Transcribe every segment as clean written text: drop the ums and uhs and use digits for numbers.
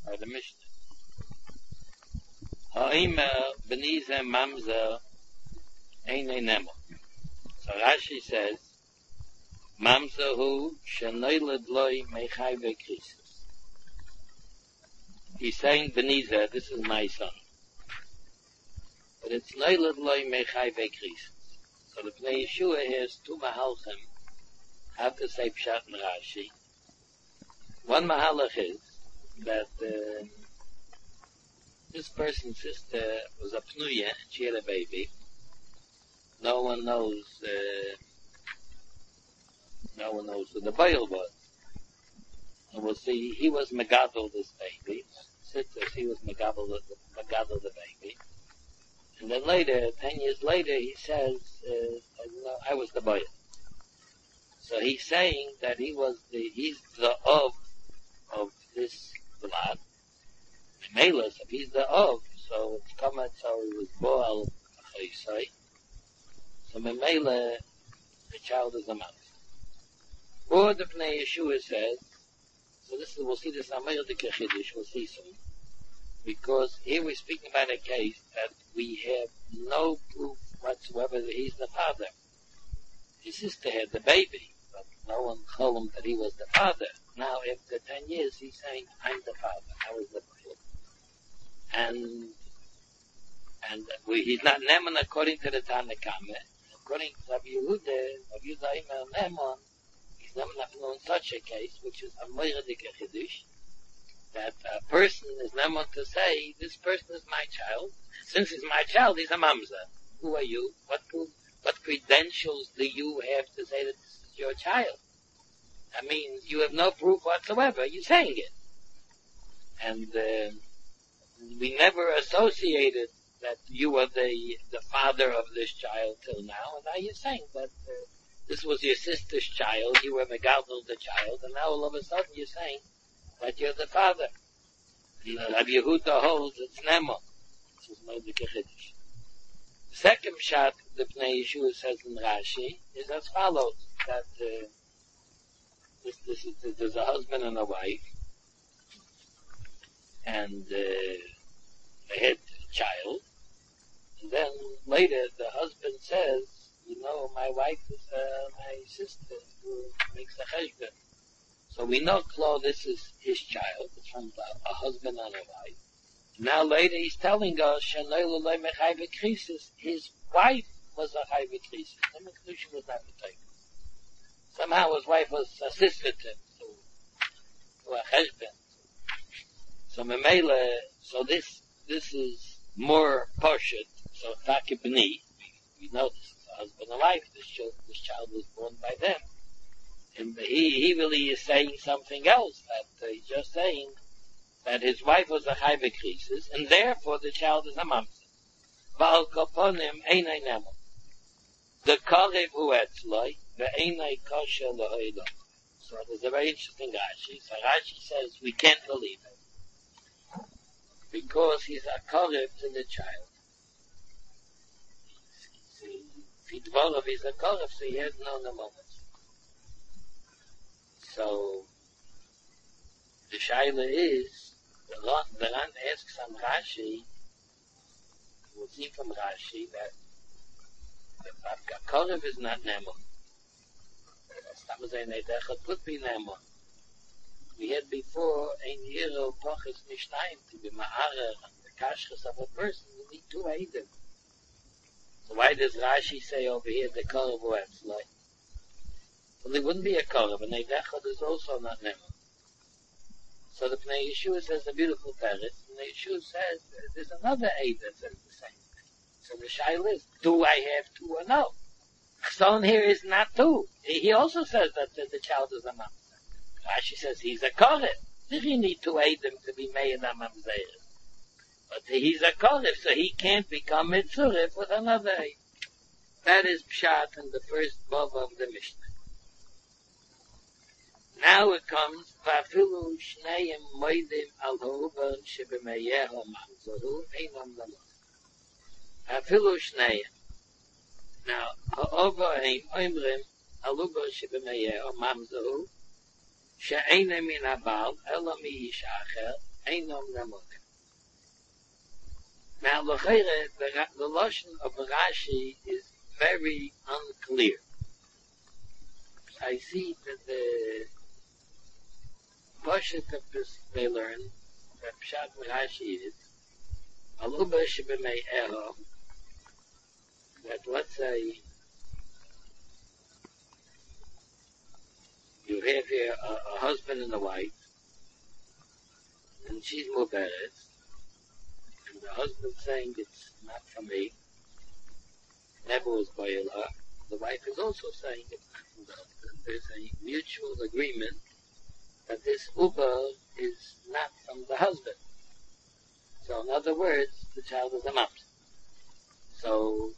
by the Mishnah. Ha'ima benize mamzer eine nemo. So Rashi says, mamzer hu shenoiled loy mechai vekrisis. He's saying benize, this is my son. But it's noiled loy mechai vekrisis. So the Pnei Yeshua has two mahalchim, how to say pshat in Rashi. One mahalach is that this person's sister was a pnuya and she had a baby. No one knows who the boil was. And we'll see, he was megadol this baby. Sister, he was megadol the baby. And then later, 10 years later, he says, I was the boy. So he's saying that he's the of this blood. Melas, if he's the of, so it's kamat, so he was boal chaysai. So memela, the child is a mouse. Or the Pnei Yeshua says, so this is, we'll see this Amir de Kechidish, we'll see soon. Because here we're speaking about a case that we have no proof whatsoever that he's the father. His sister had the baby, but no one told him that he was the father. Now, after 10 years, he's saying, I'm the father. I was the father. And he's not Neman according to the Tanakhama. According to Rabbi Yehuda Imer Neman, he's Neman in such a case, which is a Moiradik Chidush, that a person is never to say, this person is my child. Since he's my child, he's a mamzer. Who are you? What credentials do you have to say that this is your child? That means you have no proof whatsoever. You're saying it. And we never associated that you were the father of this child till now. And now you're saying that this was your sister's child. You were Megadol the child. And now all of a sudden you're saying that you're the father. Rabbi Yehuda holds it's Nemo. This is no Dikhidish. The second shot the Pnei Yeshua says in Rashi is as follows, that there's a husband and a wife, and they had a child, and then later the husband says, my wife is my sister who makes a cheshbon. So we know, Claude, this is his child. It's from a husband and a wife. Now later he's telling us, his wife was a chayve krisis. The Kedusha was not the type. Somehow his wife was assisted to a husband. So Memela, so this is more poshut. So Takibni, we know this is a husband and wife. This child was born by them. And he really is saying something else, that he's just saying that his wife was a chayve krisis, and therefore the child is a mamzer. Ba'al koponim einay nemo. The karev hu etzloi, ve'einay kosher lo'olam. So there's a very interesting Rashi. So Rashi says we can't believe it, because he's a karev to the child. Fidvorov is a karev, so he has no moment. So, the shaila is, the Rand asks on Rashi, we'll see from Rashi that the Korev is not Nemo. Could be Nemo. We had before, ein hero poches nishnayim, to be ma'arer, the kashkas of a person, you need two Eidim. So why does Rashi say over here, the Korev who has like? Well, there wouldn't be a Korev, and Eidechad is also not Nemo. So the Pnei Yeshua says a beautiful parrot, and the Yeshua says there's another Eid that says the same thing. So the shaila is, do I have two or no? Chson here is not two. He also says that the child is a mamzer. Rashi says he's a Korev. You need two Eidim to be made a mamzer. But he's a Korev, so he can't become Mitzurif with another Eid. That is Pshat in the first Bava of the Mishnah. Now it comes, Vafilu Shneim Moidim Al Ha'uber Shebemeyeho Mamzeru Einam Lamot. Vafilu Shneim. Now, Ha'uber Ein Oimrim Al Ha'uber Shebemeyeho Mamzeru She'einem Min Abal Ela Mi Ish Acher Einom Nemonim. Now, the Lashon of Rashi is very unclear. I see that the Pashut of this they learn, that Pshat Rashi is, Aluba Shebemei Eho, that let's say, you have here a husband and a wife, and she's Muberet, and the husband saying it's not for me, never was Bayala. The wife is also saying it's not from the husband. There's a mutual agreement that this Uber is not from the husband. So in other words, the child is a mamzer. So,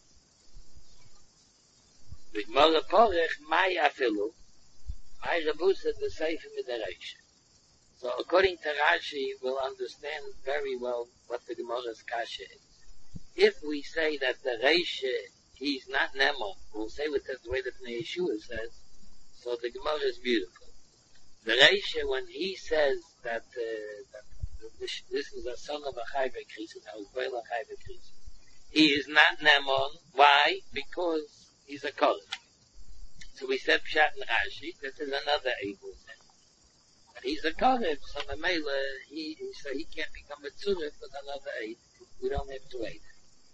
with Mora Porech, Mai Afilu, Mai Rebusa, the Sefer Midaresh. So according to Rashi, we'll understand very well what the Gemara's kasha is. If we say that the Reish, he's not Nemo, we'll say with the way that the Yeshua says, so the Gemara is beautiful. The Reish, when he says that, this is a son of a Chayve Krisis, I was Boil a Chayve Krisis, he is not Nemon. Why? Because he's a Kohen. So we said Pshat and Rashi, this is another Eibul. He's a Kohen, so the Mela, he can't become a Tzurif with another Eid. We don't have to Eid.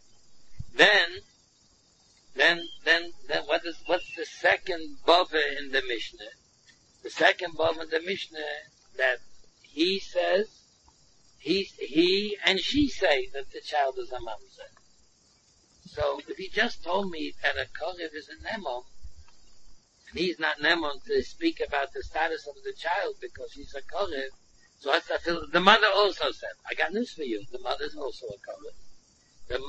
Then what's the second Bava in the Mishnah? The second Bava in the Mishnah that he says, he and she say that the child is a mamzer. So if he just told me that a Kohen is a Nemon, and he's not Nemon to speak about the status of the child because he's a Kohen, so I feel the mother also said, I got news for you, the mother's also a Kohen. The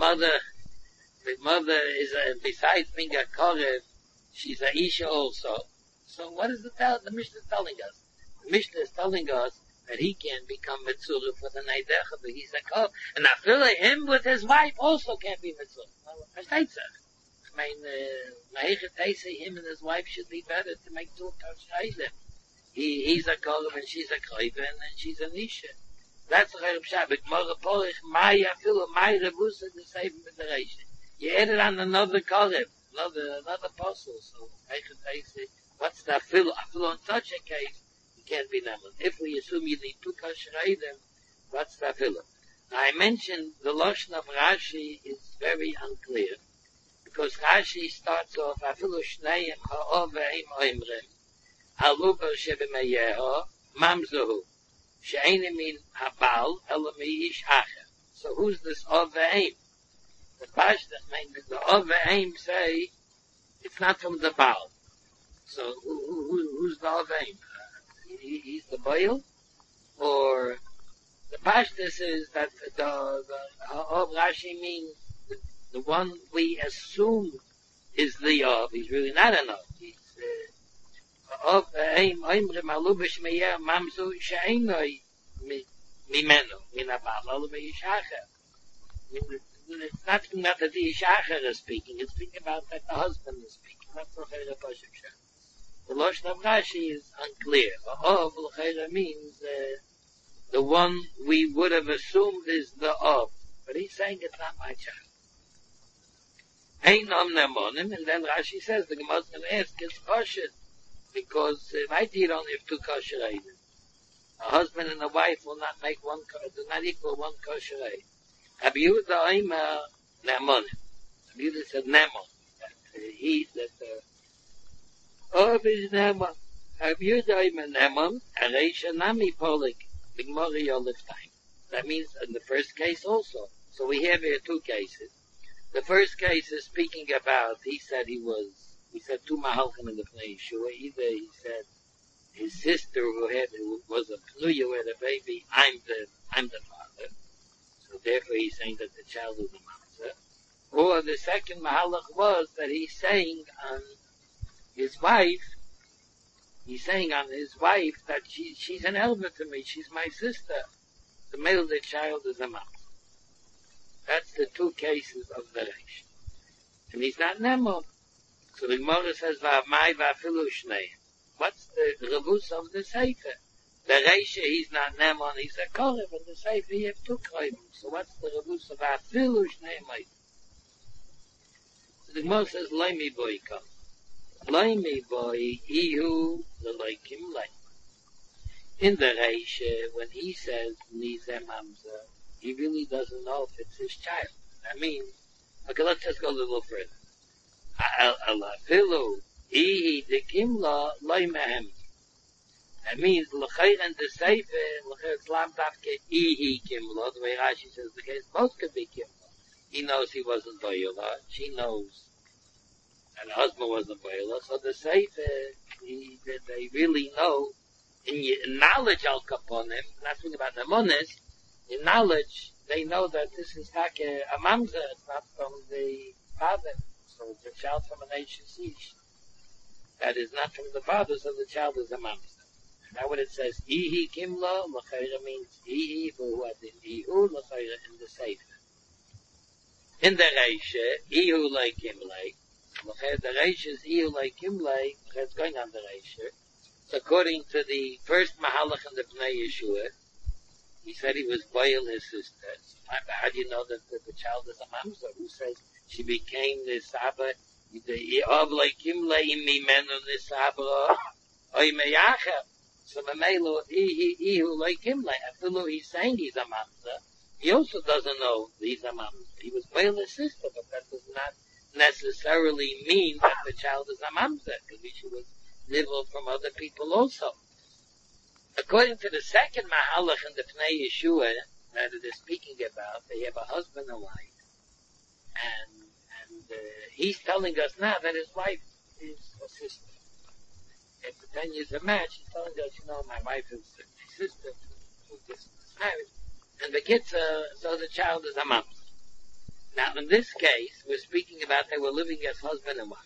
mother is besides being a Kohen, she's a Isha also. So what is the Mishnah telling us? The Mishnah is telling us that he can become Mitzurah for the Neidecha, but he's a Kohen. And I feel like him with his wife also can't be Mitzurah. Versteht sich? I mean, him and his wife should be better to make two Kashreidim. He's a Kohen and she's a Kohen and she's a Nisha. That's the Cherem Shabbat. Mora Porich, Maya Filu, Maya Rebusa, the Sefer Midaresh. You added on another Kohen, another apostle. So, what's the Filu? Filu in such a case, it can't be Naman. If we assume you need two Kashreidim, what's the Filu? Now, I mentioned the Lashon of Rashi is very unclear. Because Rashi starts off, Afilu Shneim Ha'ov Ve'im Oimrim, Haluber Shebemeyeho, Mamzehu, She'enim Min Habal, Elami Ish Acher. So who's this Ov Ve'im? The Pashtach means the Ov Ve'im say, it's not from the Baal. So who's the Ov Ve'im? He's the Baal? Or the Pashtach says that the Ov Rashi means the one we assume is the Ov. He's really not an Ov. He's Ov Ve'im Oimrim Alubish Meyer Mamzu She'enoi Mimeno Min Abal Elami Ish Acher. It's not that the Ish Acher is speaking. It's speaking about that the husband is speaking. That's what the Pasuk says. The Lashon of Rashi is unclear. Ov l'chayra means the one we would have assumed is the Ov. But he's saying it's not my child. Einom Nemonim, and then Rashi says the Gemara is going to ask is kosher, because might you only have two kosher eidim. A husband and a wife will not make one, do not equal one kosher eid. Rabbi Yehuda Oimer Nemonim. Rabbi Yehuda said Nemon. Ov is Nemon. Rabbi Yehuda Oimer Nemon, and Reisha Nami Polik, Bigmori Yolif time. That means in the first case also. So we have here two cases. The first case is speaking about, he said two Mahalchim in the Pnei Yeshua. Either he said his sister who was a Pnuya who had a baby, I'm the father. So therefore he's saying that the child is a mamzer. Or the second Mahalach was that he's saying on his wife that she's an elder to me, she's my sister. The male of the child is a mamzer. That's the two cases of the Reish. And he's not Nemo. So the Gemara says, V'amai v'afilu shnei. What's the revus of the Sefer? The Reisha, he's not Neman, he's a Korev, and the Sefer, he have two Korev. So what's the Rebus of Afilu Shnei Moed? So the Gemara says, Loimi Boy come. Loimi Boy, Ihu, the Loikim Lei. In the Reisha, when he says, Nizem Hamza, he really doesn't know if it's his child. That means, okay, let's just go a little further. Afilu, Ihi, the Kimla, Loimehem. That means, L'chayr and the Sefer, L'chayr Islam Tafke, Ihi Kimla, the way Rashi says the case, both could be Kimla. He knows he wasn't Boyula, she knows that her husband wasn't Boyula, so the Sefer, they really know, in knowledge Al Kaponim, not speaking about the Monis, in knowledge, they know that this is not a mamzer, it's not from the father, so it's a child from an HCC. That is not from the father, so the child is a mamzer. Now when it says, Ihi Kimla, L'chayra means Ihi, who had in Ihu, L'chayra in the Sefer. In the Reisha, Ihu Lei Kimlei, L'chayra the Reisha is Ihu Lei Kimlei, it's going on the Reisha. So according to the first Mahalach in the Bnei Yeshua, he said he was boil his sister. How do you know that the child is a mamzer? Who says she became the Saba? The Av Leikim Leim Mimenu the Saba Oy Meyacha. So Mamelo Ihu Leikim Leim. Afilu he's saying he's a mamzer. He also doesn't know he's a mamzer. He was boil his sister, but that does not necessarily mean that the child is a mamzer, because she was nibbled from other people also. According to the second Mahalach in the Pnei Yeshua that it is speaking about, they have a husband and wife, and he's telling us now that his wife is a sister. After 10 years of marriage, he's telling us, my wife is my sister, who just married, and the kids, so the child is a mom. Now, in this case, we're speaking about they were living as husband and wife.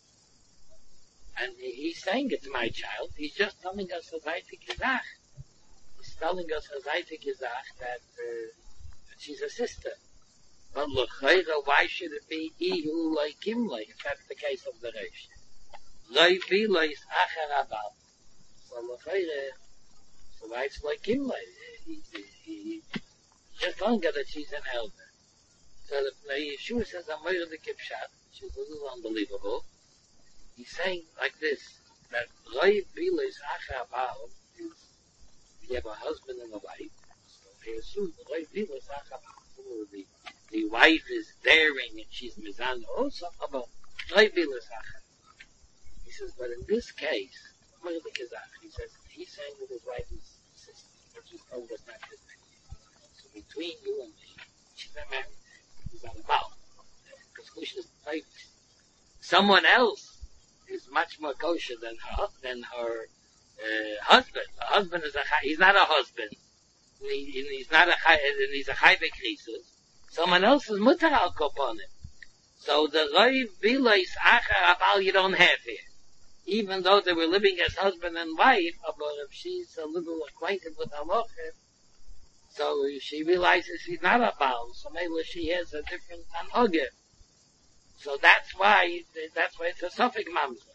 And he's saying it's my child. He's just telling us as Haitik Yizach. He's telling us as Haitik Yizach that she's a sister. But l'chayra, why should it be Ihu Leikim Lei, if that's the case of the Reish? Lei Bileis Achar Abal. So l'chayra, so why it's Leikim Lei? He's just telling us that she's an elder. So the Yeshua says, Amoyer de Kipshat, which is a little unbelievable. He's saying like this, that Roi Bilis Acha Baal is, you have a husband and a wife, so they assume Roi Bilis Acha Baal, the wife is bearing and she's Mizan also, but Roi Bilis Acha. He says, but in this case, he says, he's saying that his wife is sister, but she's told us not his name. So between you and me, she's not married, he's on a Baal. Because Kush is like, someone else is much more kosher than her husband. The husband is he's not a husband. He's not he's a chai bekrisus. Someone else is mutar al koponim. So the Roi Bileis Achar Abal you don't have here. Even though they were living as husband and wife, but if she's a little acquainted with halacha, so she realizes she's not a Baal, so maybe she has a different anhagah. So that's why it's a suffix mamzer.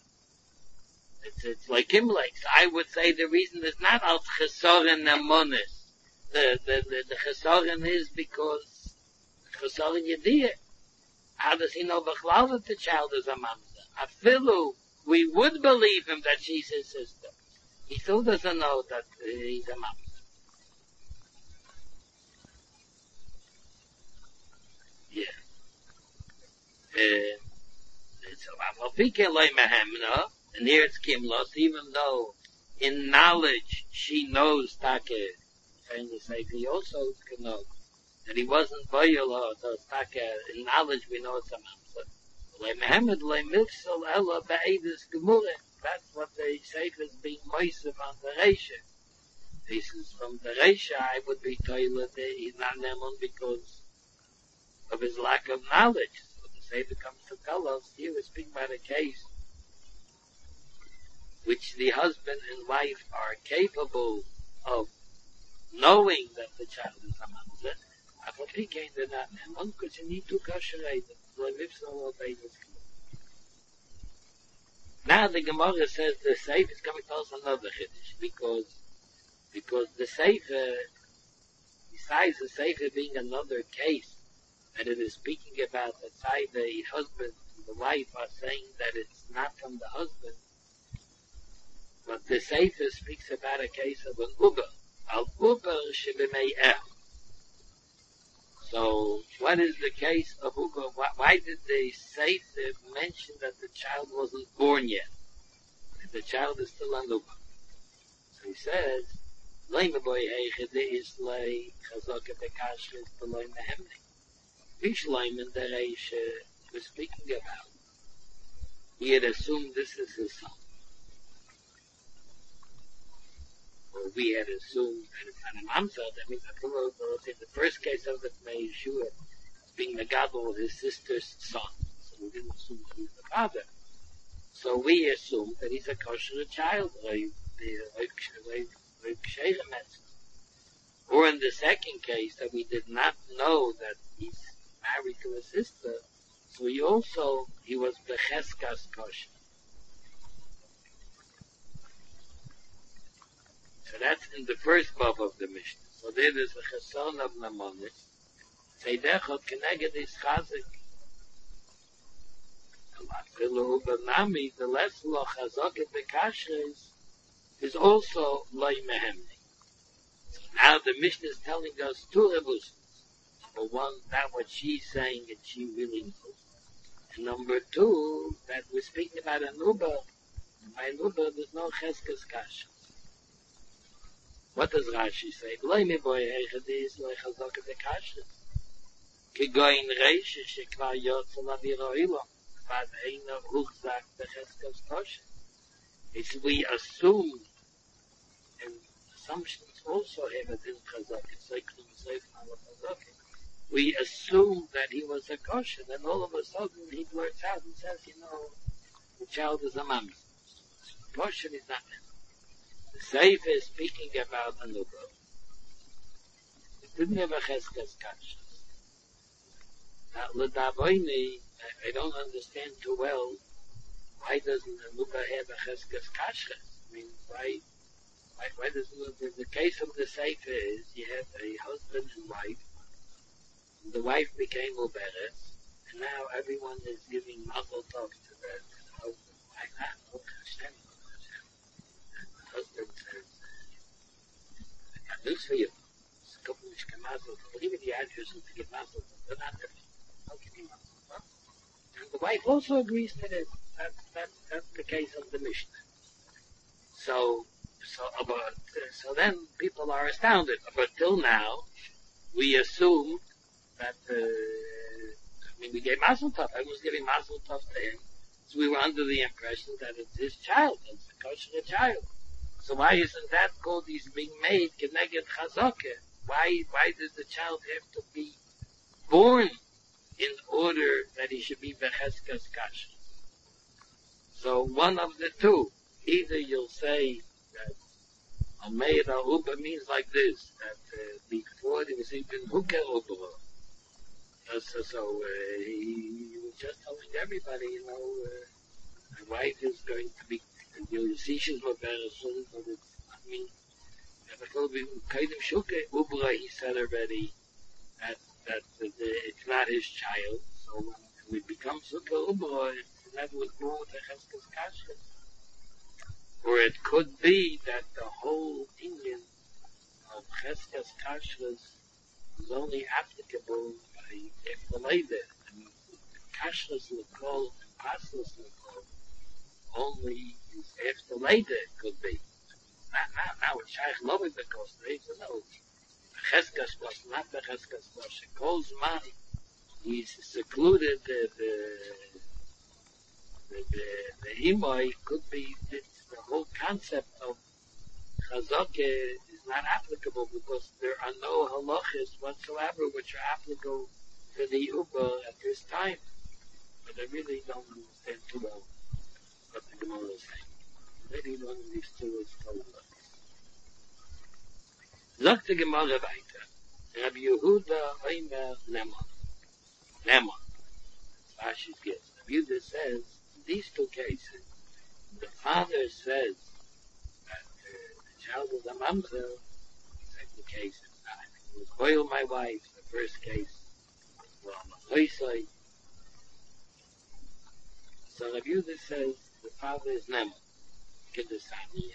It's like Imlex. I would say the reason is not al chesoren nemonis. The chesoren is because chesoren yediyah. How does he know b'chlal that the child is a mamzer? Afilu, we would believe him that she's his sister. He still doesn't know that he's a mamzer. Yeah. And here it's Kimlos, even though in knowledge she knows Take, he also can know that he wasn't Boyala, so Take, in knowledge we know it's a Mamsa. That's what they say is being Moisef on the Reisha. This is from the Reisha, I would be told that he's not Neman because of his lack of knowledge. So the Sefer comes to tell us, here we speak about a case which the husband and wife are capable of knowing that the child is a mamzer. They're not Neman because you need to kasherate it. Now the Gemara says the Sefer is coming to us another chiddush because because the Sefer, besides the Sefer being another case, that it is speaking about that the husband and the wife are saying that it's not from the husband, but the Sefer speaks about a case of an Uber, al-Uber shebimei. So, what is the case of Uber? Why did the Sefer mention that the child wasn't born yet? That the child is still on Uber. So he says, Leime boy heichede is lei chazaka bekashres beloy mehemne. Bishleim the Reish was speaking about. He had assumed this is his son. Or we had assumed that it's an Amsa. That means in the first case of the Yeshua being the gadol of his sister's son. So we didn't assume that he's the father. So we assumed that he's a kosher child. Or in the second case, that we did not know that he's married to a sister, so he was becheskas kosher. So that's in the first bab of the Mishnah. So there is a cheson of Namonis. Seidechot keneged is chazik. The less lo chazoket bekashres is also loy mehemni. So now the Mishnah is telling us two rebus. Number one, that what she's saying and she really knows. And number two, that we're speaking about an Uber. By an Uber, there's no cheskes kash. What does Rashi say? Loy me boy heichadis loy chazoket bekashres. Ki goin reish shekvar yotzel aviro ilo. But eina uchzak becheskes kosher. It's we assume, and assumptions also have a din chazak. It's like we assume that he was a kosher, then all of a sudden he blurts out and says, the child is a mami. Kosher is not him. The Sefer is speaking about a nuba. It didn't have a cheskes kosher. Now, l'davoini, I don't understand too well, why doesn't a nuba have a cheskes kosher? I mean, why doesn't the case of the Sefer is, you have a husband and wife, the wife became Uberes, and now everyone is giving mazel tov to the husband. Why not? Hashem. And the husband says, I got news for you. It's a couple of mazel tov. Even the address to give mazel tov. They're not everything. I'll give you mazel tov. And the wife also agrees to this. That's the case of the Mishnah. So then people are astounded. But till now, we assume that, we gave Mazel Tov. I was giving Mazel Tov to him. So we were under the impression that it's his child. It's a kosher child. So why isn't that called he's being made Keneged Chazakeh? Why does the child have to be born in order that he should be Becheskas Kasher? So one of the two. Either you'll say that Almeida Uber means like this, that before there was even Hooker Uber. So he was just telling everybody, my wife is going to be, you see she's more better soon, but it's, Ubra, he said already that it's not his child, so when we become Sukkah Ubra, that was more the Cheskes Kasher. Or it could be that the whole Indian of Cheskes Kasher is only applicable by Efaleda. Kashrus L'Kol and Pasrus L'Kol only is Efaleda could be. Now it's Shaykh Lovik because they know Cheskes was not the Cheskes was. Kol's man, he's secluded the Imoy could be the whole concept of Chazakeh is not applicable because there are no halachas whatsoever which are applicable to the Uber at this time. But I really don't understand too well what the Gemara is saying. Maybe one of these two is told us. Sagt the Gemara weiter. Rabbi Yehuda Omer Lemon. Lemon. Rashi's gift. Rabbi Yehuda says, in these two cases, the father says that the child was a mamzer, second case, it was oil my wife, the first case, well, Hoysoi. So Rabbi Yehuda says the father is Nemo, Kedesani.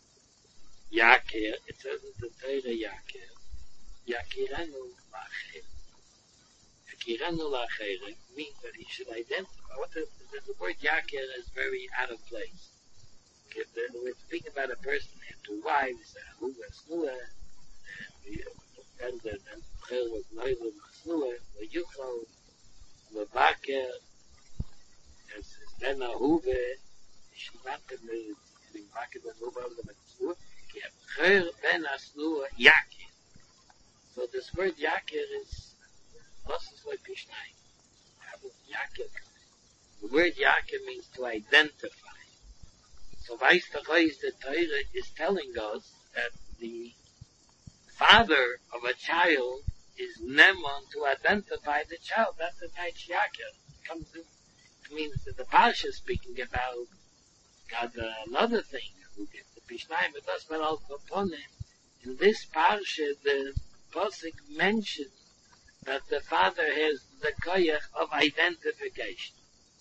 Yakir, it says in the Torah Yakir, Yakirenu Lacher. Yakirenu Lacher means that he should identify. The word Yakir is very out of place. We're speaking about a person who had two wives, who was Snua, and then Chel was Noilu Snua, the Yuchel, the Baker, and then Ahuve, Shematim, the Baker, the Huve, the Snua, Chel ben Snua, Yakir. So this word Yakir is, what's this word Pishnai? How does Yakir come? The word Yakir means to identify. So the Torah is telling us that the father of a child is Nemon to identify the child. That's the type Yakir. Comes in. It means that the Parsha is speaking about God, another thing. Who gets the Pishnayim, but that's what also upon it. In this Parsha, the Pasuk mentions that the father has the koyach of identification.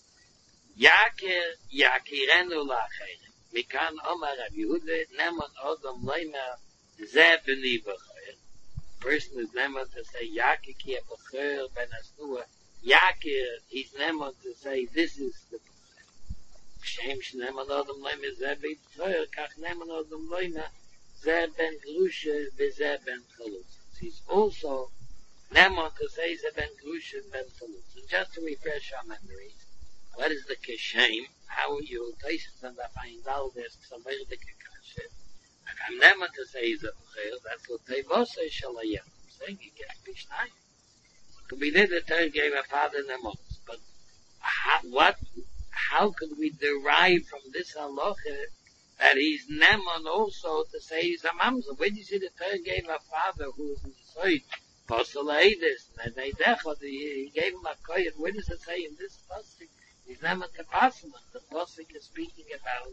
Yakir, Yakirenu Lacher. Mikan Omar Rabbi Yehuda, Nemon Odom Leima, Zeh B'ni B'cher. Person is Nemon to say, Yakir ki B'cher ben Asnua. Yakir, he's Nemon to say, this is the B'cher. Shem Shnemon Odom Leima, Zeh B'ni B'cher, Kach Nemon Odom Leima, Zeh Ben Grusha, Zeh Ben Chalutz. He's also Nemon to say, Zeh Ben Grusha, Ben Chalutz. And just to refresh our memories, what is the Keshem? How are you? Taisus and I find out there's some very big kasha. I'm never to say he's a b'cher. That's what Tevose Shalayim. I'm saying he gets Pishnai. Could be there the Torah gave a father Nemos. But how could we derive from this halacha that he's Nemon also to say he's a mamzer? Where do you see the Torah gave a father who was in the Soid? Posel Eidis, and he gave him a koyet. Where does it say in this pasuk? He's never the pasuk. The pasuk is speaking about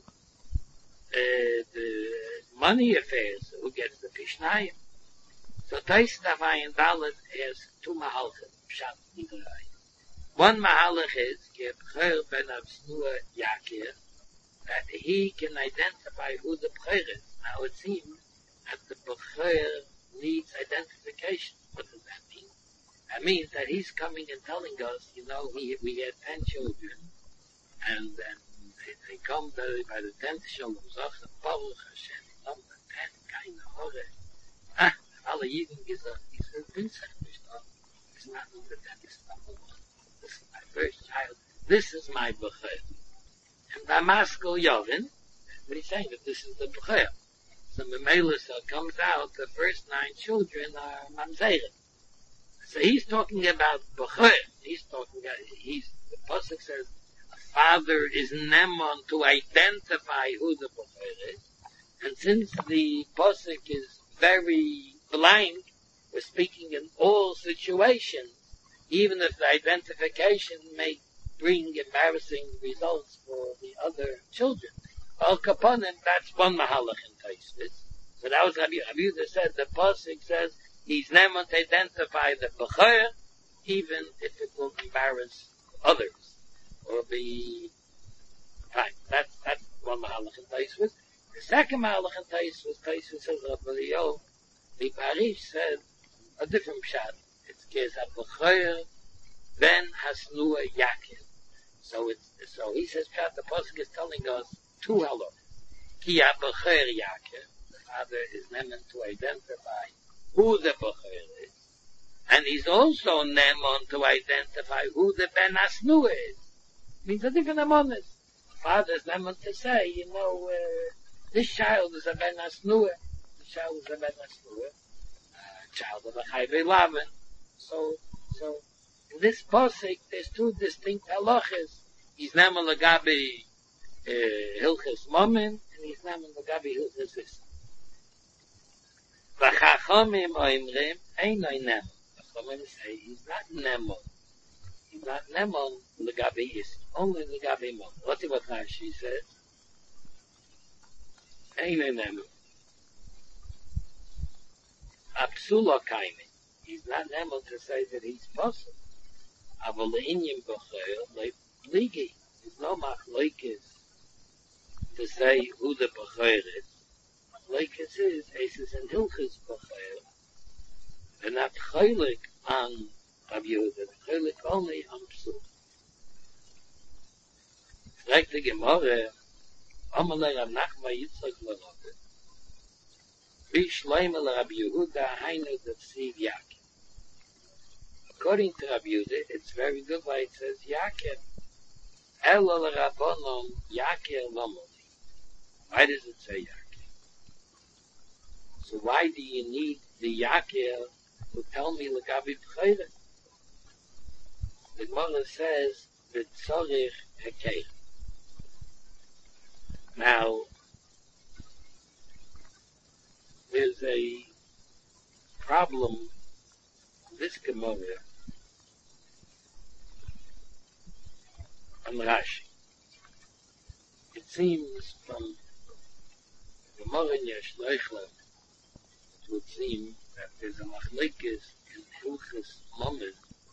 the money affairs. Who gets the pishnayim? So Tais Davayin Dalet has two mahalchim. Pshat Nidrai. One mahalch is Gebcher ben Absnua Yakir, that he can identify who the b'cher is. Now it seems that the b'cher needs identification. What does that mean? That means that he's coming and telling us, we had 10 children, and then they come by the 10th shalom, Zoch, Baruch Hashem, number 10, keine Hore. Alle Yidin gesagt, ich bin nicht it's not number 10, it's number 1. This is my first child. This is my b'cher. And Damaskal Yovin, what he's saying, that this is the b'cher. So Memela comes out, the first 9 children are mamzeret. So he's talking about b'cher. The pasuk says, a father is nemon to identify who the b'cher is. And since the pasuk is very blank, we're speaking in all situations, even if the identification may bring embarrassing results for the other children. Al Kaponim, that's one mahalach in Taisvis. So that was Rabbi Yehuda said, the pasuk says, he's never to identify the b'cher, even if it will embarrass others, or be, fine. That's one mahalach in Taisvis. The second mahalach in Taisvis says, Rabbi Yehuda, the Parish said, a different pshat. It's Kez HaB'cher Ben Hasnua Yakir. So he says, pshat, the pasuk is telling us two halachas. Ki HaB'cher Yakir, the father is neman to identify who the b'cher is, and he's also neman to identify who the Ben Hasnua is. Means a different amonis. The father is neman to say, this child is a Ben Hasnua. This child is a Ben Hasnua. Child of a Chayvei Lavan. So in this pasuk, there's two distinct halachas. He's neman legabi Hilchas Momin, and he's neman legabi Hilchas Issa. V'chachomim oimrim einoi nemon. Chachomim say he's not nemon. He's not nemon legabi Issa, only legabi Momin. What's what Rashi says? Einoi nemon. Apsula kaime. He's not able to say that he's possible. Aval inyan b'chayr like ligi. There's no machlokes to say who the b'chayr is. Machlokes is Eses and Hilchos b'chayr. They're not chaylik on Rabbi Yehuda. They're chaylik only on Psula. Fragt die Gemorre, Amalei Rav Nachman Yitzchak l'Rabbe, Wie Shloimeh l'Rabbi Yehuda Hainu d'Ksiv Yaakov. According to Rabbi Yehuda, it's very good why it says Yaakov. Elo l'Rabbonon Yaakov l'Omoli. Why does it say Yaakov? So why do you need the Yaakov to tell me l'Gabi B'chayre? The Gemara says B'tzorich Hekeir. Now, there's a problem in this Gemara on Rashi. It seems from Gemara in Yeshloichel, it would seem that there's a machlekes in Hilchos Lamed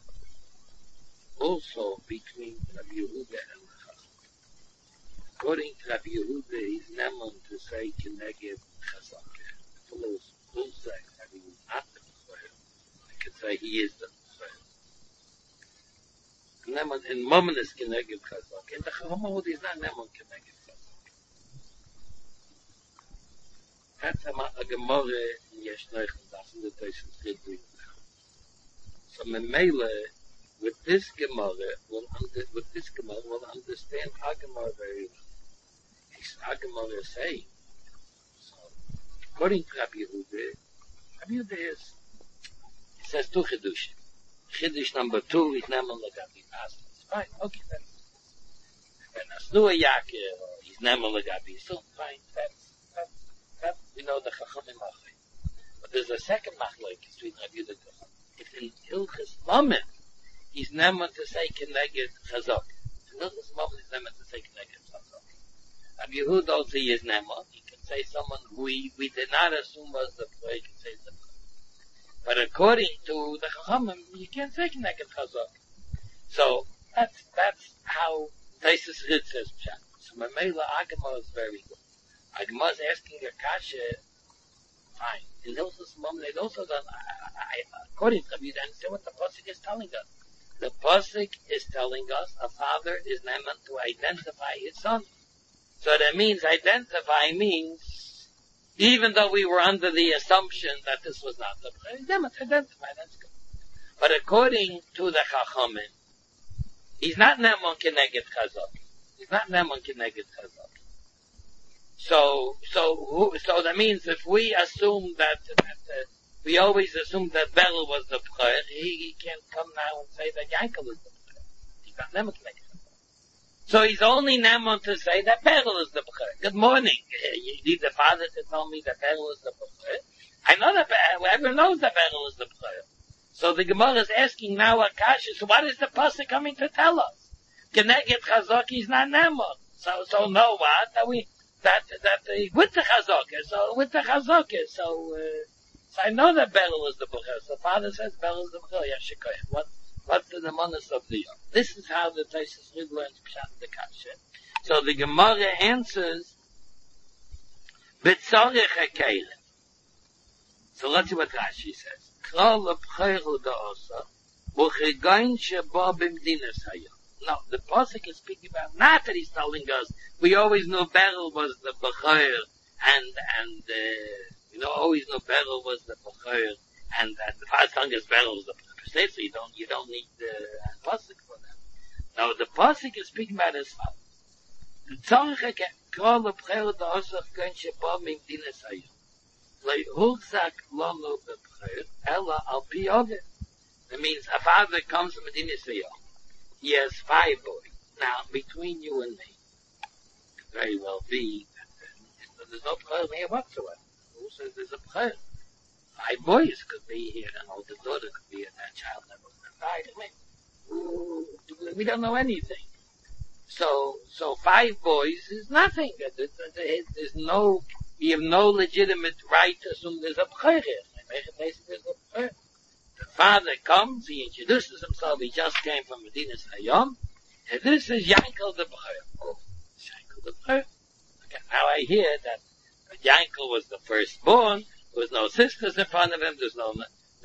also between Rabbi Yehuda and according to Rabbi Yehuda, he's neman to say Keneged Chazakeh. For those who say that he was not the B'chayr, I could say he is the B'chayr. Neman in Momen is Keneged Chazakeh. In the Chachamot, he's not neman Keneged Chazakeh. That's a Gemara in Yeshnoich, that's in the Teshuvah Chidri. So Memele, with this Gemara, we'll understand our Gemara very well. Our Gemara is saying. So, according to Rabbi Yehuda is, it says two Chidushim. Chidush number 2 is Neman L'Gabi Pas. Fine, okay, that's when Asnua Yaakov, he's Neman L'Gabi, so fine, that's, we know the Chachamim Achai. But there's a second machlokes between Rabbi Yehuda and Chacham. If in Hilchos Lamed, he's never to say Keneged Chazak. In Hilchos Lamed, he's never to say Keneged Chazak. Rabbi Yehuda also is never. He can say someone who we did not assume was the B'chayr, he can say the B'chayr. But according to the Chachamim, you can't say Keneged Chazak. So, that's how Taisus Rid says Pshat. So Mamela Agama is very good. Agama is asking a kasha, fine. In Hilchos Lamed, they've also done, according to Rabbi Yehuda, understand what the Pasuk is telling us. The Pasuk is telling us a father is neman to identify his son. So that means identify means, even though we were under the assumption that this was not the B'chayr, he's neman to identify, that's good. But according to the Chachamim, he's not neman Keneged Chazak. He's not neman Keneged Chazak. So that means if we assume that we always assume that Berel was the B'chayr, he can't come now and say that Yankel is the B'chayr. He's not neman Keneged Chazak. So he's only neman to say that Berel is the B'chayr. Good morning. You need the father to tell me that Berel is the B'chayr. I know that everyone knows that Berel is the B'chayr. So the Gemara is asking now a kasha. So what is the pasuk coming to tell us? Keneged Chazak is not neman. So no what? With the Chazakah. So with the Chazakah. So I know that Berel is the B'chayr. So father says Berel is the B'chayr. Yashikoyah. What's the manas of the yom? This is how the Taisus Rid learns Pshat the kasha. So the Gemara answers, B'tzorich Hekeir. So let's see what Rashi says. Kral l'B'chayr l'Da'osa, V'chigayin sheba b'mdinas hayom. No, the pasuk is speaking about, not that he's telling us, we always knew Berel was the B'chayr, and always knew Berel was the B'chayr, and the father telling us Berel was the B'chayr. So you don't need the pasuk for that. Now the pasuk is speaking about as follows. The tzorich kol l'B'chayr l'Da'osa v'chigayin sheba b'mdinas hayom. Le'hulzak lanu b'B'chayr, ela al pi odeh. That means a father comes from Medinas hayom. He has 5 boys. Now, between you and me, it could very well be that there's no B'chayr here whatsoever. Who says there's a B'chayr? 5 boys could be here, an older daughter could be here, that child never died. I mean, we don't know anything. So 5 boys is nothing. There's no, we have no legitimate right to assume there's a B'chayr here. The father comes, he introduces himself, he just came from Medina Hayom, and this is Yankel the Bechor. Oh, Yankel the Bechor. Okay, now I hear that Yankel was the firstborn, there was no sisters in front of him, there's no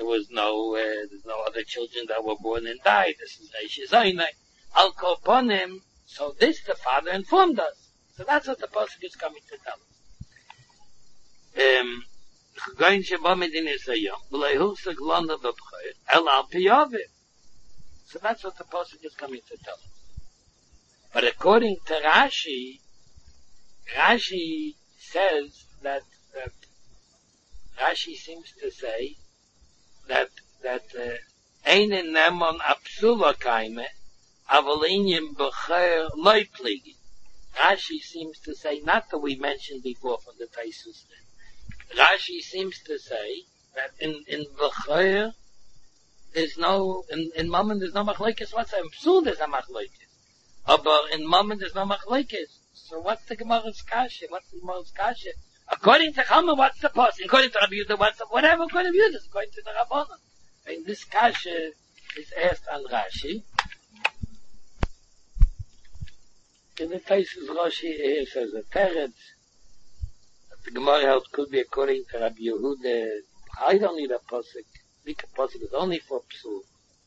other children that were born and died. This is Reish Zaynai. Al Koponim. So this the father informed us. So that's what the pasuk is coming to tell us. Going Sheba Medina Sayom, B'leihusag Landa B'Bchor, El Al Piyavim. So that's what the pasuk is coming to tell us. But according to Rashi, Rashi says that Rashi seems to say that ein nemon apsula kaime avolinim b'cher loy pligi. Rashi seems to say, not that we mentioned before from the Taisus. Rashi seems to say that in b'cher there's no in Mammon there's no machlekes. What's in psul there's a machlekes, but in Mammon there's no machlekes. So what's the Gemara's kasha? What's the Gemara's kasha? According to Chama, what's the post? According to Rabbi Yehuda, what's the whatever? According to Yehuda, according to the Rabbanan. And this kasha is asked on Rashi. In the case of Rashi, here says a teretz. The Gemara held could be according to Rabbi Yehuda. I don't need a posik. The posik is only for psul.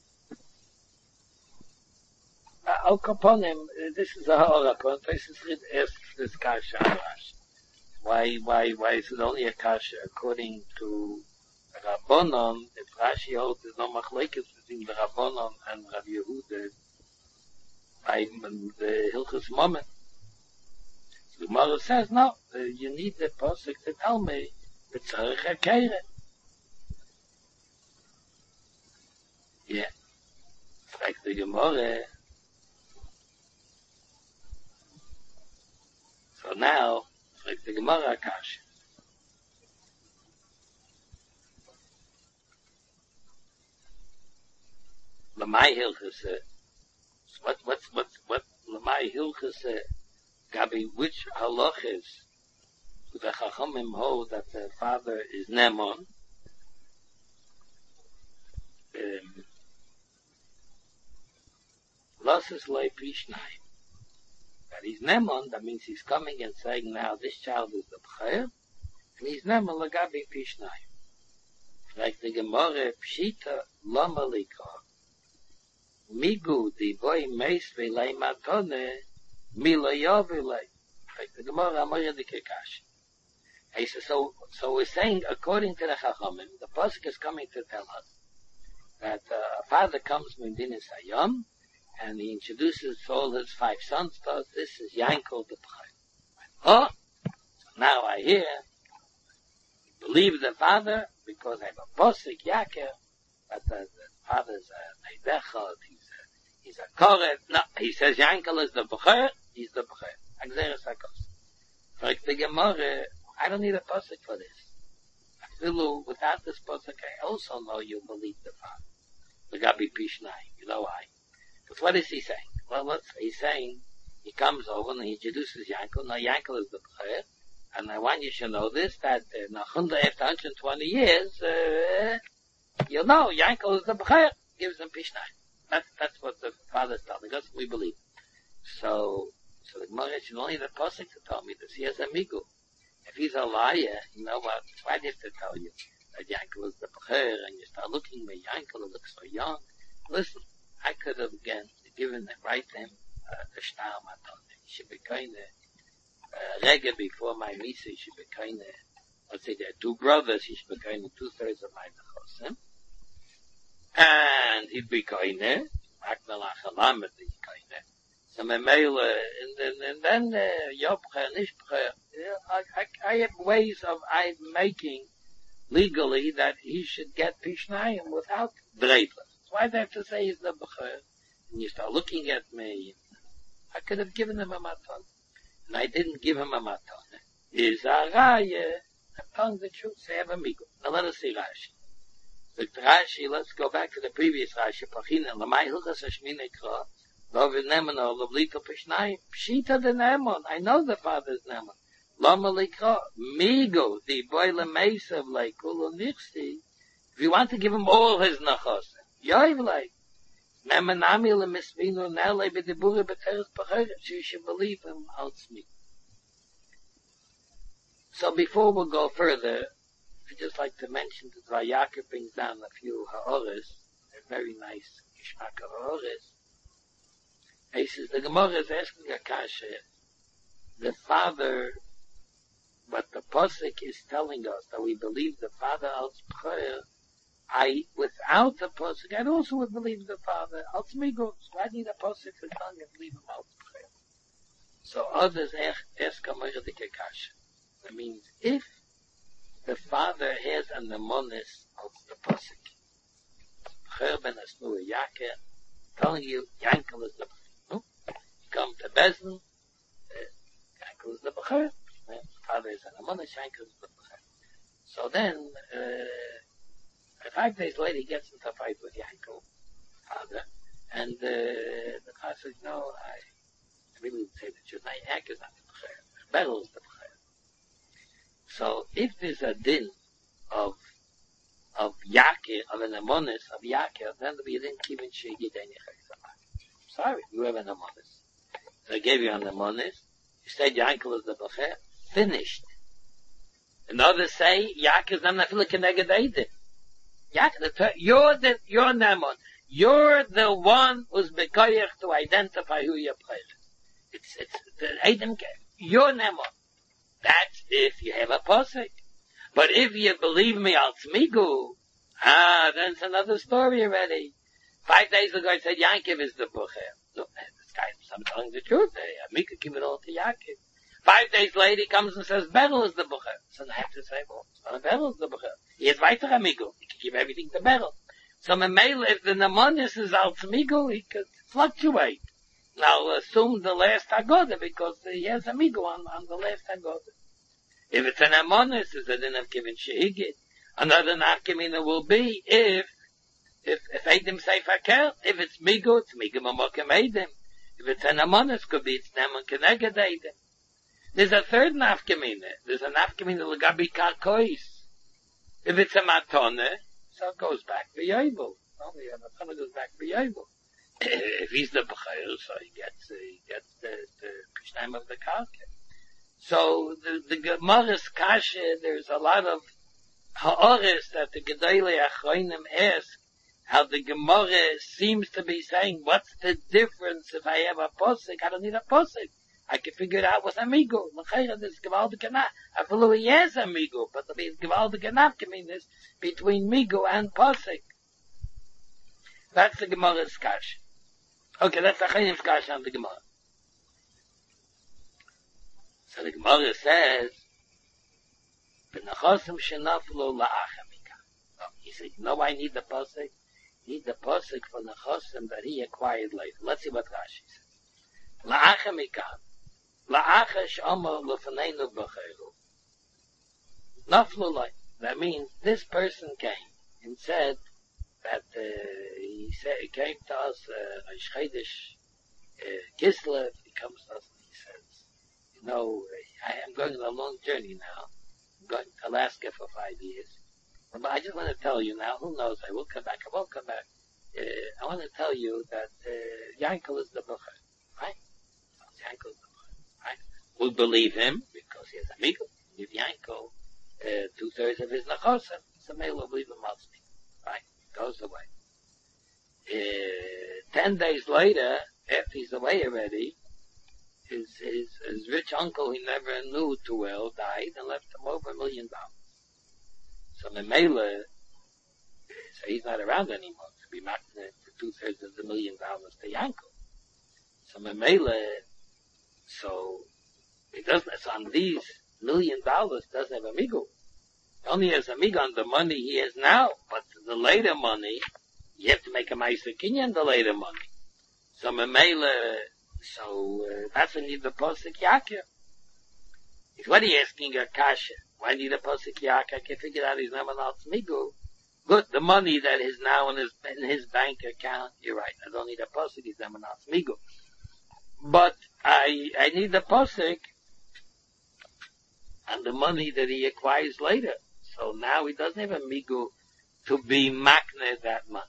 Al Kaponim, this is a ha'orakon. This is asked this kasha on Rashi. Why is it only a kasha according to Rabbanon? If Rashi holds there's no machlekes between the Rabbanon and Rabbi Yehuda by the Hilchos Moment. The Gemara says, no, you need the pasuk to tell me the tzarech hakeret. Yeah. Like the Gemara. So now, like the Gemara kasha. Lamai Hilchase. What Lamai Hilchase? Gabi, which halachas the Chachamim hold that the father is Nemon? Losses lay Pishnai. That he's Nemon, that means he's coming and saying now this child is the B'cher, and he's Nemon Lagabi Pishnai. Like the Gemara, Pshita Lama Lika, Migu di boy meis v'lei matone, Mila Yavile. Like the Gemara, Amaya di Kekash. He says, so we're saying, according to the Chachamim, the pasuk is coming to tell us that a father comes from Medina Hayom, and he introduces all his 5 sons to us. This is Yankel the B'cher. Oh, so now I hear, believe the father, because I have a posik Yaakov, that the father's a Neidechot, he's a Koret. No, he says Yankel is the B'cher, he's the B'cher. Agzeres HaKos. Like the Gemara, I don't need a posik for this. Without this posik, I also know you believe the father. The Gabi Pishnai, you know why? But what is he saying? Well, he's saying, he comes over and he introduces Yankel. Now Yankel is the B'cher, and I want you to know this, that after 120 years, you know, Yankel is the B'cher, gives them Pishnai. That's what the father is telling us, we believe. So the Gemara should only the posik to tell me this. He has a migu. If he's a liar, you know what? Why do you have to tell you that Yankel is the B'cher, and you start looking at Yankel, it looks so young? Listen, I could have again given the right to him the shtar maton. He should be kind of rega before my misa. He should be kind of, let's say there are 2 brothers. He should be kind of 2/3 of my nechosim, and he'd be kind of maknalach alamet. He's kind of so memela, and then yobcher nishbcher. I have ways of making legally that he should get pishnayim without dreidler. Why do I have to say he's the B'cher? And you start looking at me, I could have given him a maton. And I didn't give him a maton. Is a raya, I'm telling the truth, say have a migu. Now let us see Rashi. The Rashi, let's go back to the previous Rashi. Pachina, Lamai Hilchas Hashmine Kra, Lovid Nemon, or Lovlito Pishnai, Pshita the Nemon. I know the father's Nemon. Lama Likra, Migu, the boile Mesa of Leikul, and Nixti, you want to give him all his nachos, yoivlei. Nemanami lemisvinu nele b'dibura b'teres b'chayim. So you should believe him out me. So before we go further, I'd just like to mention that Vayakir brings down a few ha'oris, a very nice Gishmak ha'oris. He says, the Gemara is asking a kasha, the father, what the Posik is telling us, that we believe the father als B'chayr, without the Posik, I also would believe the father als Migo. So I need a Posik for telling me to believe him als B'chayr. So others ask a Moira de Kekasha. That means if the father has an amonis of the Posik, B'chayr ben Asnu Yaker, telling you, Yankel is the B'chayr. You come to Bezdin, Yankel is the B'chayr. Father is an amonis, Yankel is the B'chayr. So then, 5 days later, he gets into a fight with Yankel, father, and the father says, no, I really would say the truth. Yankel is not the B'chayr. Beryl is the B'chayr. So if there's a din of Yakir, of an amonis of Yakir, then there'll be a din kivin she'yideni chayzamak. Sorry, you have an amonis. So I gave you an amonis. You said Yankel is the B'chayr. Finished. And others say Yakir is not nafila keneged eidim. Yakir, you're Namon. You're the one who's bekoyach to identify who you're B'chayr. It's the eidim. You're Namon. That's if you have a posik. But if you believe me al tzmigu, then it's another story already. 5 days ago I said Yankiv is the B'chayr. Look, this guy's telling the truth. Mika give it all to Yankiv. 5 days later he comes and says Beryl is the B'chayr. So I have to say, well, it's not Beryl is the B'chayr. He is weiter amigo. He can give everything to Beryl. So Memele, if the Namonis is al tzmigu, he could fluctuate. Now assume the last Haggadah because he has amigo on the last Haggadah. If it's an amonis, it's a din of kivin shehigit. Another nafkamina will be if Eidim say fakel. If it's migo, it's migo mamokim Eidim. If it's an amonis, could be it's neman keneged Eidim. There's a third nafkamina. There's a nafkamina legabi karkois. If it's a matone, so it goes back to Yovel. Only a matone goes back to Yovel. If he's the B'chayr, so he gets the pishnaim of the karka. So the Gemara's kasha, there's a lot of ha'oris that the Gedolei Achronim ask, how the Gemara seems to be saying, what's the difference if I have a posik? I don't need a posik. I can figure it out with amigo. L'chayra, there's Gevaldik Anaf. I follow he has amigo, but there's Gevaldik Anaf this between migo and posik. That's the Gemara's kasha. Okay, that's the Achronim's kasha on the Gemara. So the Gemara says, "B'nachosim shenaflu la'achamika." He said, "No, I need the posik. Need the posik for nachosim that he acquired later." Let's see what Rashi says. La'achamika, la'achash omer l'faneinu b'chayru. Naflu like. That means this person came and said that he came to us, Chodesh Kislev. He comes to us and he says, "No, I am going on a long journey now. I'm going to Alaska for 5 years. But I just want to tell you now, who knows, I will come back, I won't come back. I want to tell you that Yankel is the B'chayr." Right? Yankel is the B'chayr. Right? We'll believe him because he has amigo. Give Yankel 2/3 of his nachosim. So maybe we'll believe him mostly. Right? Goes away. 10 days later, after he's away already, his rich uncle he never knew too well died and left him over $1 million. So Memele, so he's not around anymore to be marked for 2/3 of the $1 million to Yankel. So Memele, so he doesn't. So on these $1 million doesn't have amigo. He only has amigo on the money he has now, but the later money you have to make a ma'aser kinyan the later money. So Memele. So that's when you need the posik yakir. If what are you asking a kasha? Why need a posik yakir? I can figure out his name and al tzmigu. Good, the money that is now in his bank account. You're right. I don't need a posik. His name and al tzmigu. But I need the posik on the money that he acquires later. So now he doesn't have a migu to be makne that money.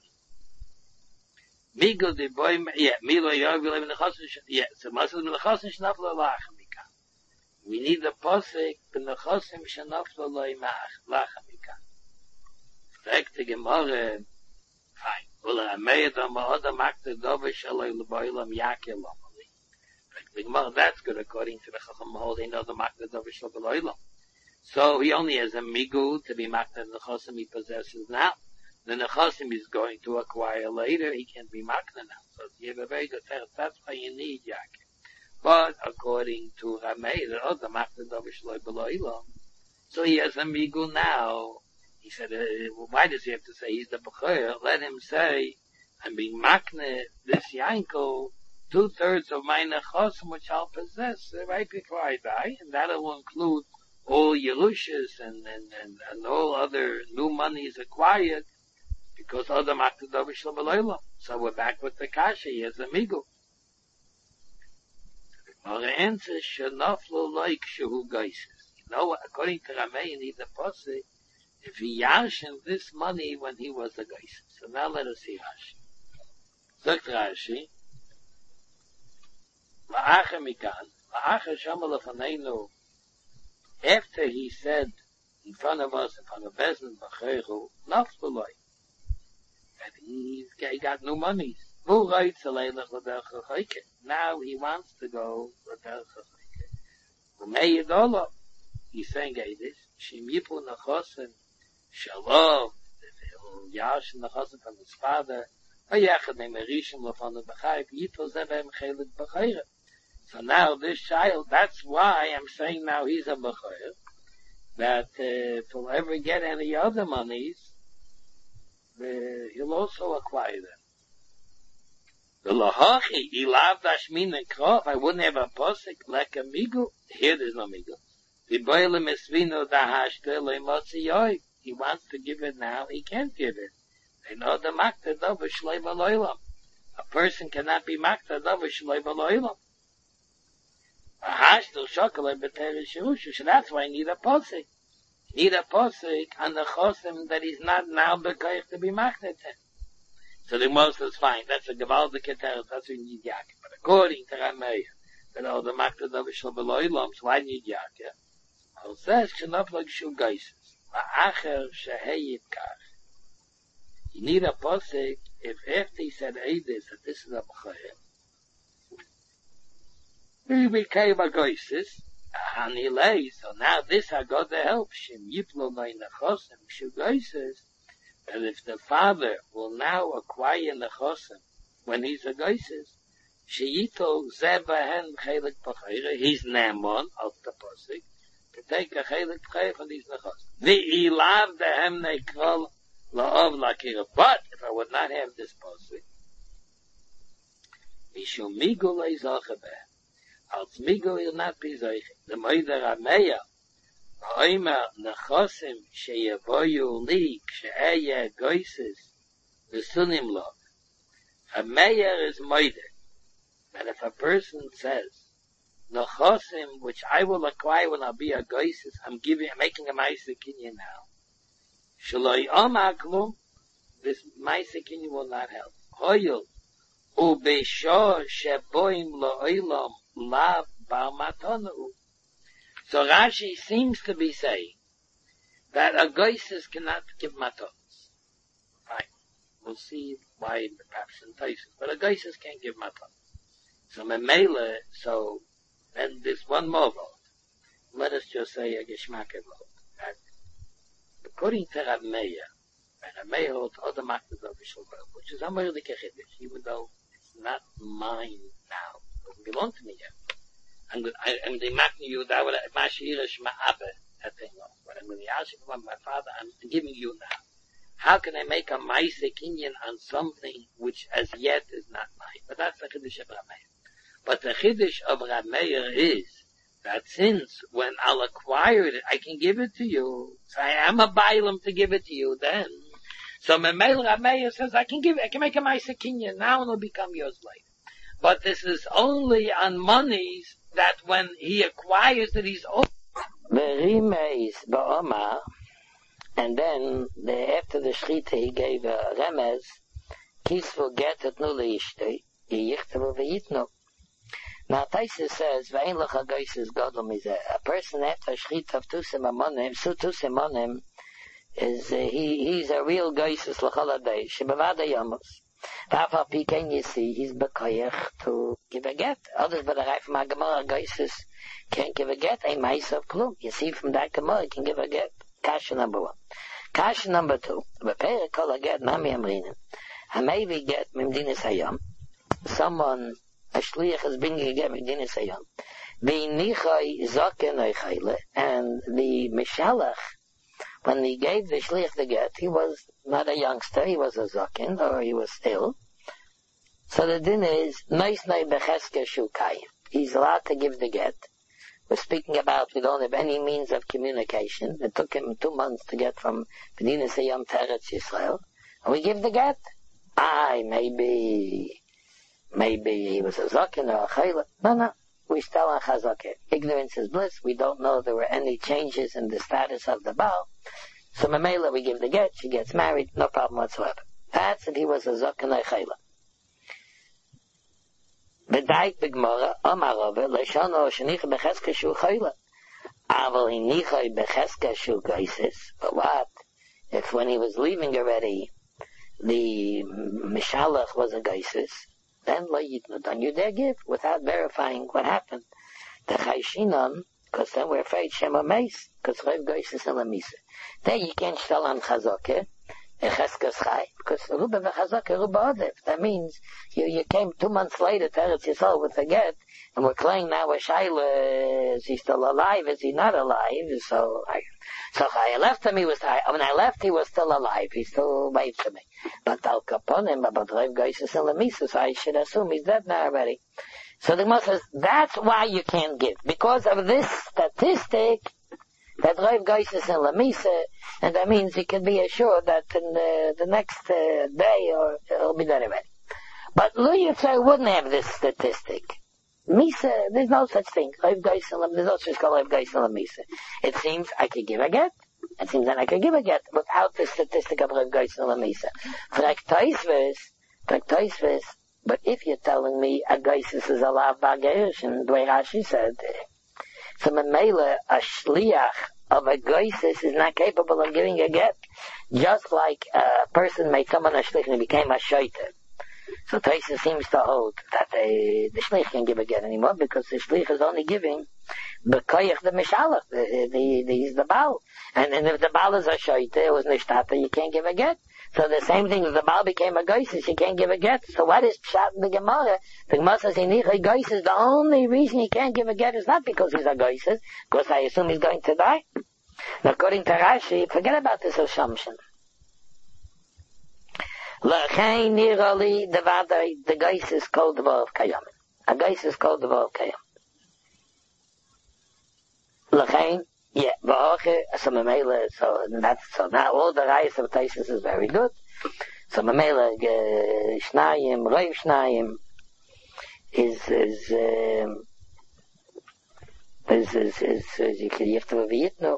Migul de boy, Milo Yovel in the Chosin, so Masel in the Chosin Shnafla Lachamika. We need the posik in the Chosim Shnafla Lachamika. Fragt die Gemorre, fine. Well, I made them all the makne dove shaloi leboilam yakel lomali. Fragt die Gemorre, that's good according to the Chacham holding the makne dove shaloi leboilam. So he only has a migul to be makne in the Chosim he possesses now. The Nechasim is going to acquire later, he can be makna now. So you have a very good text, that's why you need Yaakov. But according to Rameh, the other makna davish loy below ilam. So he has a migul now. He said, why does he have to say he's the Bechor? Let him say, I'm being makna this Yankel, 2/3 of my Nechasim which I'll possess right before I die, and that will include all Yerushas and all other new monies acquired. Because other makna davish lo. So we're back with the kasha. He has a migul. Our answer shenaflo like shehu geises. You know, according to Rameh, you need the posik. If he yarshin this money when he was a geis. So now let us see Rashi. Sagt Rashi, la'acha mikan, la'acha shama lefaneinu. After he said in front of us, in front of Bezdin b'cheichu, naflo like. He got no money. Now he wants to go. He's saying this. Shim Yipu Nechosim Shalom. Yash Nechosim from his father. So now this child, that's why I'm saying now he's a Bechor. That if he'll ever get any other monies, he'll also acquire them. The lahachi, ilav dashmin and krof, I wouldn't have a posik like a migul. Here there's no migul. The boile misvino dahashte leimotzi yoy. He wants to give it now, he can't give it. They know the makta dova shloi baloilam. A person cannot be makta dova shloi baloilam. Ahashtel shokolai b'teres yerusha. So that's why I need a posik. Need a posik on the chosim that he's not now bekoich to be maknet. So the most is fine. That's a gevaldik keteres. That's what you need Yaakov. But according to Rameh, that all the maknet davish lo beloilam, so I need Yaakov. Al says shenaf like shu geises. La'acher sheheyit kach. You need a posik if after he said Eidis that this is a b'chayim. He became a geises. So now this I got the help. Shim yiplo my nechosim shugaises. And if the father will now acquire nechosim when he's a geises, sheyito zebahen chelik pachayre. He's namon of the posik to take a chelik pachayre from these nechosim. The ilav dehem nekrol la'ov lakira. But if I would not have this posik, mishum migul leizalchabeh. Als migul will not be zoich. The moider Rameya, ha'omer nechosim sheyevoyu li kshe'eye goises v'sunim lo. Rameya is moider. That if a person says, nechosim which I will acquire when I'll be a goises, I'm making a ma'aseh kinyan now. Shaloi omaklum, this ma'aseh kinyan will not help. Hoyul, u'beishor sheboim lo'olam, Lav bar matonu. So Rashi seems to be saying that a goises cannot give matonos. Fine. We'll see why perhaps in places. But a goises can't give matonos. So memele, so then there's one more vote. Let us just say a geschmack vote. That according to Rav Meir, and Rav Meir holds other maktas of Vishal, which is Amarli Kechidish, even though it's not mine now. Doesn't belong to me yet. I'm going to make you that what Mashirish Ma'abe that thing off. But I'm going to ask you from my father, I'm giving you now. How can I make a Maaseh Kinyan on something which as yet is not mine? But that's the Chiddush of Rav Meir. But the Chiddush of Rav Meir is that since when I'll acquire it, I can give it to you. So I am a Bailam to give it to you then. So Memel Rav Meir says I can make a Maaseh Kinyan now and it'll become yours later. But this is only on monies that when he acquires that he's owned. Berimeis ba'omar, And then, after the Shechita, he gave a remez, Kisvu get et nuli ishtoi, yichtavu v'yitnu. Now, Taisus says, V'ein lecha goyses godel mizeh. A person after Shechita of Tusim Amonim, is, he's a real goyses l'chol adei, shebavada yomos. V'afal pikein you see, he's bekoyach to give a get. Others, but a rei from a Gemara, goyses can't give a get, a meis of klum. You see from that Gemara, he can give a get. Kasha number 1. Kasha number 2. B'perek kol a get, nami amrinim. Hamayvi get mimdinis hayom. Someone, a shliach is bringing a get mimdinis hayom. V'inichai zoken oichayle. And the mishalach, when he gave the shliach the get, he was not a youngster, he was a zoken, or he was ill. So the din is, noisnoi becheske shukai. He's allowed to give the get. We're speaking about we don't have any means of communication. It took him 2 months to get from B'dinas Hayom to Eretz Yisrael. And we give the get. Maybe he was a zokin or a chayla. No. We still on chazakeh. Ignorance is bliss. We don't know there were any changes in the status of the Baal. So Mamela, we give the get. She gets married. No problem whatsoever. That's if he was a zokin or a chayla. B'dayik b'gmora, Omar Rove, Leshono shenicha becheska shu chayla. Aval hinicha becheska shu goyses. But what? If when he was leaving already, the mishalach was a goyses, then you dare give without verifying what happened. The chayshinon, because then we're afraid shema meis, because chayv goyses and lamisa. There you can't tell on chazokeh. Because Ruba v'chazaka, Ruba Odef. That means you came 2 months later to Eretz Yisrael with a get, and we're claiming now a shaila, is he still alive, is he not alive? So I left him, when I left he was still alive, he still waved to me. But Al Kaponim, about Rev Goyses and Lamisa, so I should assume he's dead now already. So the Gemara says, that's why you can't give. Because of this statistic, that Rav Goyses and Lamisa, and that means you can be assured that in the next day or it'll be done already. But Lu Yitzhak wouldn't have this statistic. Misa, there's no such thing. Rav Goyses and Lamisa, there's no such called Rav Goyses and Lamisa. It seems I could give a get. It seems that I could give a get without the statistic of Rav Goyses and Lamisa. But if you're telling me a Goyses is allowed by Gerish, and the way Rashi said, so Mamela, a shliach of a goyses is not capable of giving a get. Just like a person made someone a shliach and he became a shaita. So Taisa seems to hold that the shliach can't give a get anymore because the shliach is only giving b'koyach the mishalach, the Baal. And if the Baal is a shaita, it was nishtata, you can't give a get. So the same thing, if the Baal became a goyses, you can't give a get. So what is pshat in the Gemara? The Gemara says, goyses, the only reason he can't give a get is not because he's a goyses, because I assume he's going to die. Now, according to Rashi, forget about this assumption. L'chein nirali devadai, the goyses called the Baal of Kayam. A goyses called the Baal of Kayam. L'chein, yeah, so Mamela, so now all the Rayas of Taisus is very good. So Mamela, Shnayim, Rav Shnayim, is you have to be it no.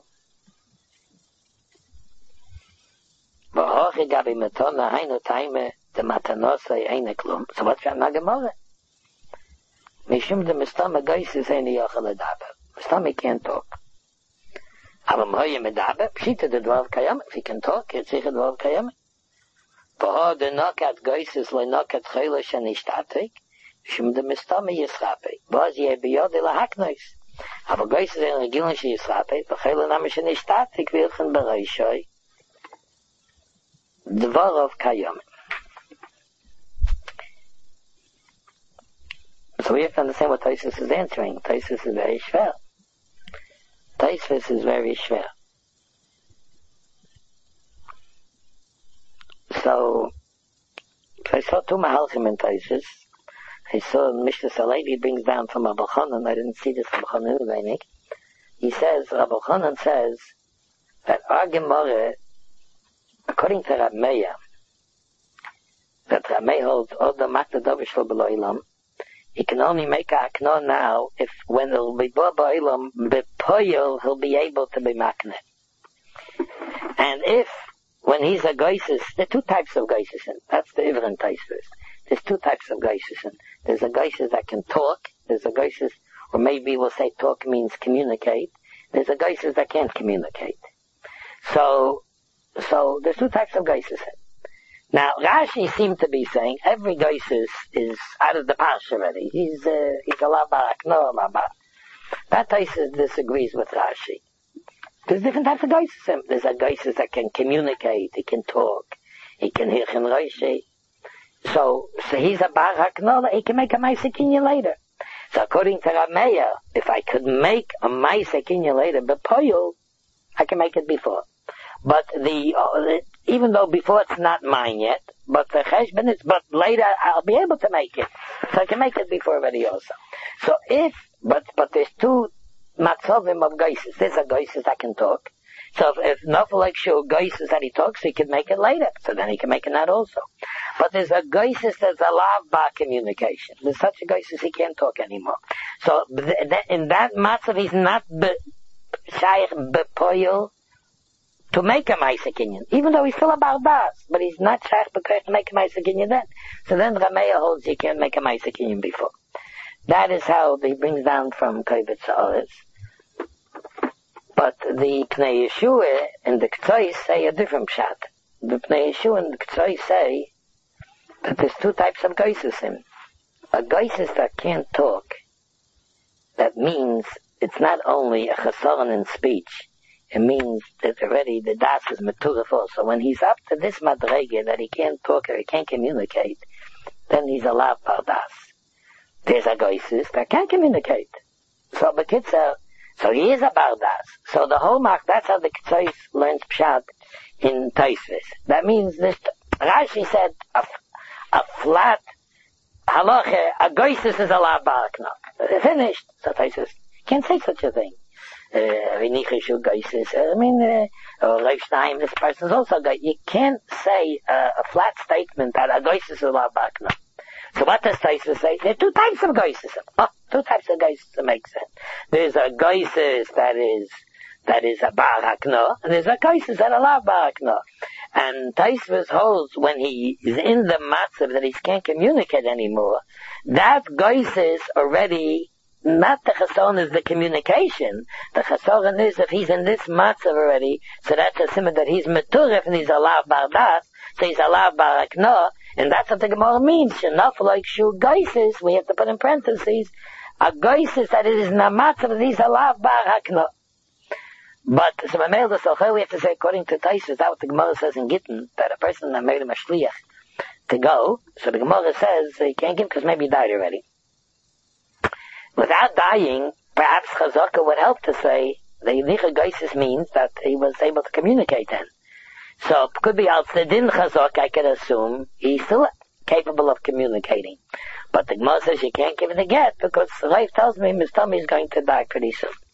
V'hoche gabi metona, hainu taime, de matanosai, eine klum. So what's that Gemara? Mishum de mistama goyses eine yochel adaber. Mistama can't talk. Aber moye medaber, pshita de dvar kayam, if he can talk, it's sicher dvar kayam. V'ho de nokat goyses, le nokat chayla shanishtatik, shum de mistama yisrape. V'hoz yeh biyode lahaknois. Aber goyses eine regilin sheyisrape, v'chayla nama shanishtatik, vilchen bereishoi. Dvar of kayam. So we have to understand what Taisus is answering. Taisus is very schwer. Taisus is very schwer. So, I saw two Mahalchim in Taisus. I saw Mr. Salevi brings down from Rabbi Chanan. I didn't see this Rabbi Chanan. He says, Rabbi Chanan says, that our Gemara, according to Rab Meir, that Rab Meir holds Oda Makna Dovish Lo B'Lo Ilam, he can only make a akno now if when it'll be Bo B'Olam, B'Poyel, he'll be able to be makne. And if, when he's a Geisis, there are two types of Geisisen. That's the Ivran Taisvis. There's two types of Geisisen. There's a Geisis that can talk. There's a Geisis, or maybe we'll say talk means communicate. There's a Geisis that can't communicate. So there's two types of Geisisen. Now, Rashi seemed to be saying every Geisis is out of the parsha already. He's a Labak, no Labak. That Taisus disagrees with Rashi. There's different types of Geisis. There's a Geisis that can communicate, he can talk, he can hear Chen Roshi. So he's a Bar HaKnola, he can make a Maisa Kinyan later. So according to Rameya, if I could make a Maisa Kinyan later, B'Poyul, I can make it before. But even though before it's not mine yet, but the Cheshbon is, but later I'll be able to make it. So I can make it before everybody also. So but there's two matzovim of Geises. There's a Geises that can talk. So if Nofel like Shul Geises that he talks, he can make it later. So then he can make it that also. But there's a Geises that's a lav bar communication. There's such a Geises he can't talk anymore. So in that matzav he's not shaykh bepoyel to make a Maisa Kinyan, even though he's still a Bardas, but he's not shaykh bekoich to make a Maisa Kinyan then. So then Rameya holds you can't make a Maisa Kinyan before. That is how he brings down from Kovetz Haaretz. But the Pnei Yeshua and the Ktsois say a different pshat. The Pnei Yeshua and the Ktsois say that there's two types of Geisesim. A Geises that can't talk, that means it's not only a chasaron in speech, it means that already the das is meturif also. When he's up to this madrege that he can't talk or he can't communicate, then he's a lav pardas. There's a Geises that can't communicate. So so he is a bardas. So the whole mark, that's how the Ktsois learns pshat in Taisvis. That means this, Rashi said, a flat halacha, a Geises is a lav barakna. Finished. So Taisvis can't say such a thing. Geises. Rav Shnayim, this person's also Geises. You can't say a flat statement that a Geises is a lav barakna. So what does Taisvis say? There are two types of Geises. Two types of Geises that make sense. There's a Geises that is a Bar HaKno, and there's a Geises that a Lav Bar HaKno. And Taisvis holds when he is in the matzav that he can't communicate anymore, that Geises already, not the chasaron is the communication. The chasaron is if he's in this matzav already, so that's a simon that he's meturif and he's a Lav Bar Das, so he's a Lav Bar HaKno. And that's what the Gemara means. Enough like Shul Geises, we have to put in parentheses, a Geises that it is Namatzav that he's a lav bar hakna. But, so by mail the we have to say, according to Taisus, that's what the Gemara says in Gittin, that a person that made him a shliach to go, so the Gemara says he can't give because maybe he died already. Without dying, perhaps Chazaka would help to say, the Yenicha Geises means that he was able to communicate then. So it could be al tzedin chazak, I could assume, he's still capable of communicating. But the Gemara says you can't give it a get because Rav tells me his tummy is going to die pretty soon.